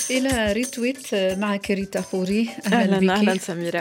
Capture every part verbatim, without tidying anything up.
إلى ريتويت معك ريتا خوري، أهلا أهلا أهلا بك. سميرة.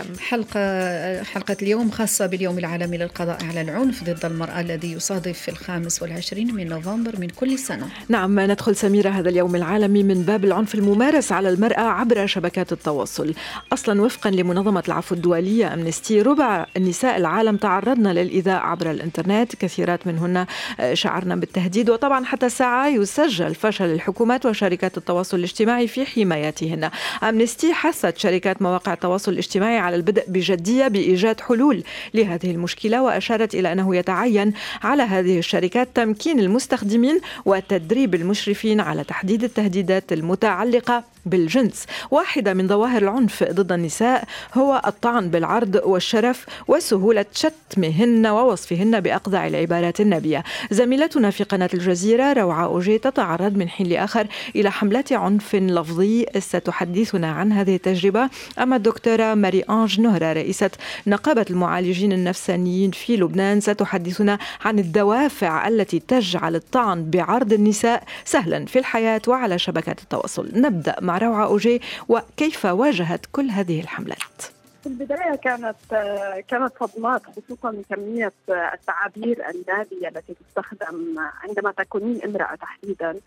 حلقة حلقة اليوم خاصة باليوم العالمي للقضاء على العنف ضد المرأة الذي يصادف في الخامس والعشرين من نوفمبر من كل سنة. نعم، ندخل سميرة هذا اليوم العالمي من باب العنف الممارس على المرأة عبر شبكات التواصل. أصلا وفقا لمنظمة العفو الدولية أمنستي، ربع النساء العالم تعرضن للإيذاء عبر الإنترنت، كثيرات منهن شعرن بالتهديد، وطبعا حتى الساعة يسجل فشل الحكومات وشركات التواصل الاجتماعي في حمايتهن. أمنستي حثت شركات مواقع التواصل الاجتماعي على البدء بجدية بإيجاد حلول لهذه المشكلة، وأشارت إلى أنه يتعين على هذه الشركات تمكين المستخدمين وتدريب المشرفين على تحديد التهديدات المتعلقة بالجنس. واحدة من ظواهر العنف ضد النساء هو الطعن بالعرض والشرف وسهولة شتمهن ووصفهن بأقذع العبارات النابية. زميلتنا في قناة الجزيرة روعة أوجي تتعرض من حين لآخر إلى حملات عنف لفظي. ستحدثنا عن هذه التجربة أما الدكتورة ماري أنج نهرة، رئيسة نقابة المعالجين النفسانيين في لبنان، ستحدثنا عن الدوافع التي تجعل الطعن بعرض النساء سهلا في الحياة وعلى شبكات التواصل. نبدأ مع روعة أوجي، وكيف واجهت كل هذه الحملات؟ في البداية كانت كانت صدمات، خصوصا كمية التعابير النابية التي تستخدم عندما تكونين امرأة تحديدا.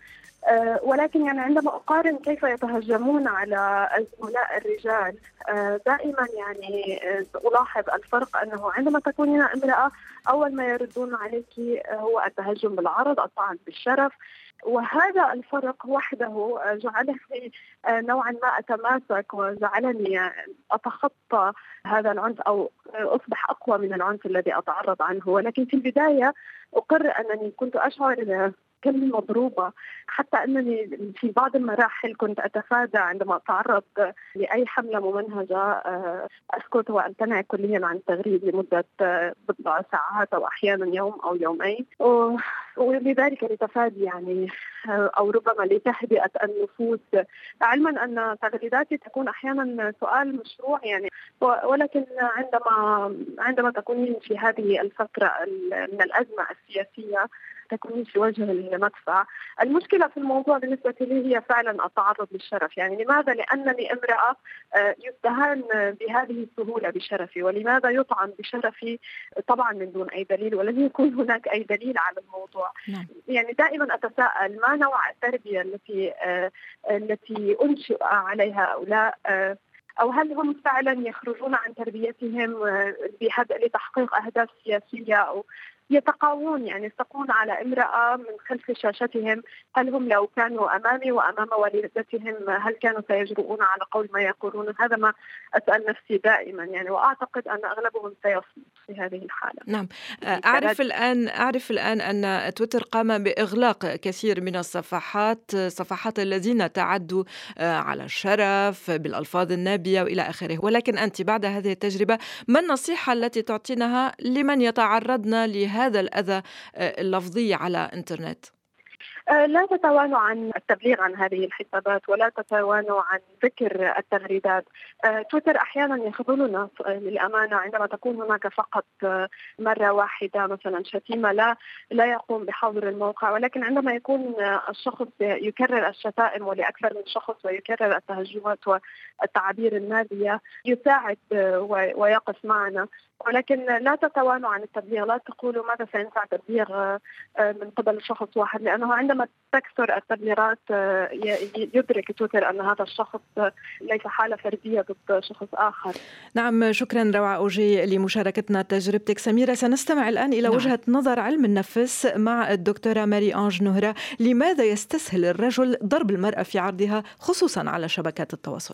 ولكن يعني عندما أقارن كيف يتهجمون على الزملاء الرجال، دائما يعني ألاحظ الفرق أنه عندما تكونين امرأة أول ما يردون عليك هو التهجم بالعرض، الطعن بالشرف. وهذا الفرق وحده جعلني نوعا ما أتماسك وجعلني أتخطى هذا العنف أو أصبح أقوى من العنف الذي أتعرض عنه. ولكن في البداية أقر أنني كنت أشعر كم مضروبة، حتى أنني في بعض المراحل كنت أتفادى عندما أتعرض لأي حملة ممنهجة، أسكت وأمتنع كليا عن التغريد لمدة بضع ساعات أو أحيانا يوم أو يومين، ولذلك لتفادي يعني أو ربما لتهدئة النفوس، علما أن تغريداتي تكون أحيانا سؤال مشروع يعني. ولكن عندما عندما تكونين في هذه الفترة من الأزمة السياسية تكونين في وجه المدفع. المشكلة في الموضوع بالنسبة لي هي فعلا التعرض للشرف. يعني لماذا؟ لأنني امرأة يستهان بهذه السهولة بشرفي، ولماذا يطعن بشرفي طبعا من دون أي دليل، ولن يكون هناك أي دليل على الموضوع. نعم. يعني دائما أتساءل ما نوع التربية التي التي أنشئ عليها هؤلاء، أو هل هم فعلا يخرجون عن تربيتهم لتحقيق أهداف سياسية أو يتقاوون، يعني يستقون على امرأة من خلف شاشتهم. هل هم لو كانوا أمامي وأمام والدتهم هل كانوا سيجرؤون على قول ما يقولون؟ هذا ما أسأل نفسي دائما يعني، وأعتقد أن أغلبهم سيصل في هذه الحالة. نعم، أعرف الآن أعرف الآن أن تويتر قام بإغلاق كثير من الصفحات صفحات الذين تعدوا على الشرف بالألفاظ النابية وإلى آخره. ولكن أنت بعد هذه التجربة ما النصيحة التي تعطينها لمن يتعرضن لهذا هذا الأذى اللفظي على الإنترنت؟ لا تتوانوا عن التبليغ عن هذه الحسابات، ولا تتوانوا عن ذكر التغريدات. تويتر أحيانا يخذلنا للأمانة عندما تكون هناك فقط مرة واحدة مثلا شتيمة، لا لا يقوم بحظر الموقع. ولكن عندما يكون الشخص يكرر الشتائم ولأكثر من شخص ويكرر التهجمات والتعابير النابية يساعد ويقف معنا. ولكن لا تتوانوا عن التبليغ، لا تقولوا ماذا سينفع تبليغ من قبل شخص واحد، لأنه عندما تكثر التبليغات يدرك تويتر أن هذا الشخص ليس حالة فردية ضد شخص آخر. نعم، شكرا روعة أوجي لمشاركتنا تجربتك. سميرة، سنستمع الآن إلى نعم. وجهة نظر علم النفس مع الدكتورة ماري أنج نهرة. لماذا يستسهل الرجل ضرب المرأة في عرضها خصوصا على شبكات التواصل؟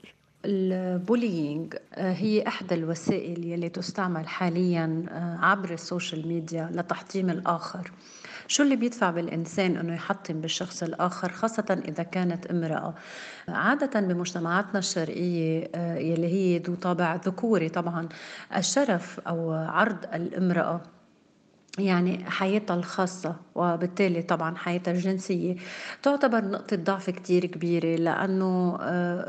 البولينج هي إحدى الوسائل يلي تستعمل حاليا عبر السوشيال ميديا لتحطيم الآخر. شو اللي بيدفع بالإنسان أنه يحطم بالشخص الآخر خاصة إذا كانت امرأة؟ عادة بمجتمعاتنا الشرقية يلي هي ذو طابع ذكوري طبعا، الشرف أو عرض الامرأة يعني حياتها الخاصة وبالتالي طبعا حياتها الجنسية تعتبر نقطة ضعف كتير كبيرة، لأنه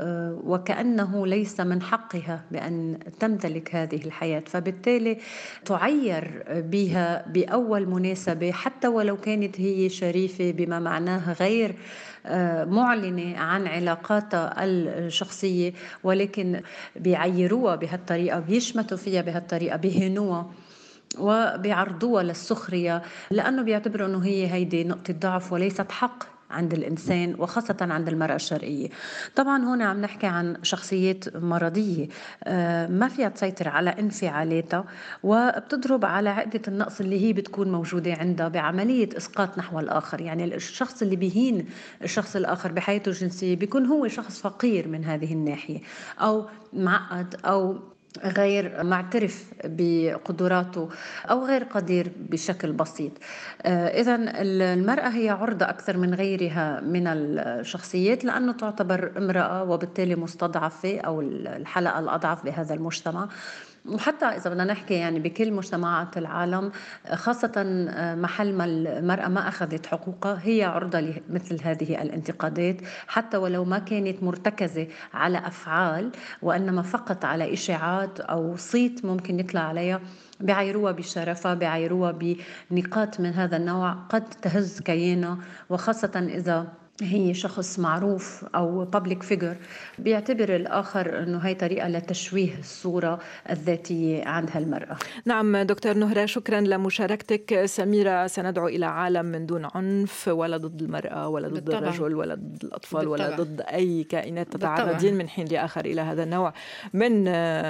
وكأنه ليس من حقها بأن تمتلك هذه الحياة، فبالتالي تعير بها بأول مناسبة حتى ولو كانت هي شريفة بما معناه غير معلنة عن علاقاتها الشخصية، ولكن بيعيروها بهالطريقة، بيشمتوا فيها بهالطريقة، بيهنوها وبيعرضوها للسخرية، لأنه بيعتبروا أنه هي هيدي نقطة ضعف وليست حق عند الإنسان، وخاصة عند المرأة الشرقية. طبعا هون عم نحكي عن شخصيات مرضية ما فيها تسيطر على انفعالاتها، وبتضرب على عقدة النقص اللي هي بتكون موجودة عندها بعملية إسقاط نحو الآخر. يعني الشخص اللي بيهين الشخص الآخر بحياته الجنسية بيكون هو شخص فقير من هذه الناحية، أو معقد، أو غير معترف بقدراته، أو غير قدير بشكل بسيط. إذا المرأة هي عرضة أكثر من غيرها من الشخصيات، لأنه تعتبر امرأة وبالتالي مستضعفة أو الحلقة الأضعف بهذا المجتمع. وحتى إذا بدنا نحكي يعني بكل مجتمعات العالم، خاصة محل ما المرأة ما أخذت حقوقها، هي عرضة لمثل هذه الانتقادات، حتى ولو ما كانت مرتكزة على أفعال وإنما فقط على إشاعات أو صيت ممكن يطلع عليها، بعيروها بشرفها، بعيروها بنقاط من هذا النوع قد تهز كيانها، وخاصة إذا هي شخص معروف أو public figure بيعتبر الآخر أنه هي طريقة لتشويه الصورة الذاتية عند هالمرأة. نعم دكتور نهرة، شكرا لمشاركتك. سميرة، سندعو إلى عالم من دون عنف، ولا ضد المرأة ولا ضد بالطبع. الرجل ولا ضد الأطفال بالطبع. ولا ضد أي كائنات تتعرضين من حين لآخر إلى هذا النوع من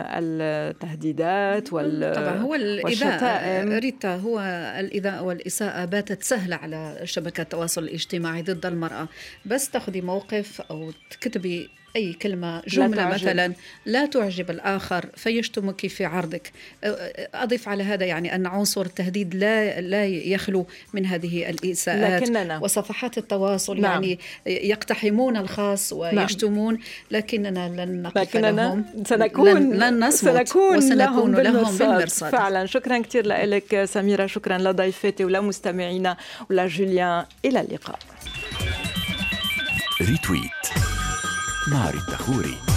التهديدات وال... طبعا هو الإذاءة ريتا، هو الإذاءة والإساءة باتت سهلة على شبكات التواصل الاجتماعي ضد المرأة. بس تاخذي موقف أو تكتبي أي كلمة جملة لا مثلا لا تعجب الآخر فيشتمك في عرضك. أضيف على هذا يعني أن عنصر التهديد لا لا يخلو من هذه الإساءات، لكننا وصفحات التواصل نعم. يعني يقتحمون الخاص ويشتمون نعم. لكننا لن نقف لكننا لهم، سنكون لن, لن نصمت سنكون وسنكون لهم, لهم بالمرصاد. فعلا شكرا كثير لك سميرة، شكرا لضيفتي ولمستمعينا ولجوليان، إلى اللقاء. ريتويت مع ريتا خوري.